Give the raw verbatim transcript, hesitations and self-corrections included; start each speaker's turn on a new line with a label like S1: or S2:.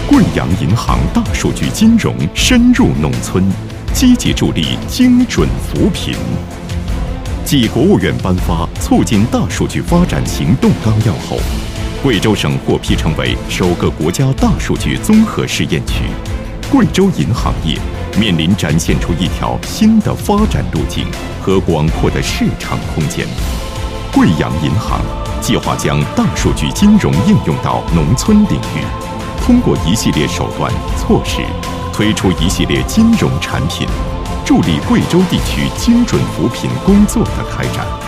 S1: 贵阳银行大数据金融深入农村，积极助力精准扶贫。继国务院颁发促进大数据发展行动纲要后，贵州省获批成为首个国家大数据综合试验区。贵州银行业面临展现出一条新的发展路径和广阔的市场空间。贵阳银行计划将大数据金融应用到农村领域，通过一系列手段措施，推出一系列金融产品，助力贵州地区精准扶贫工作的开展。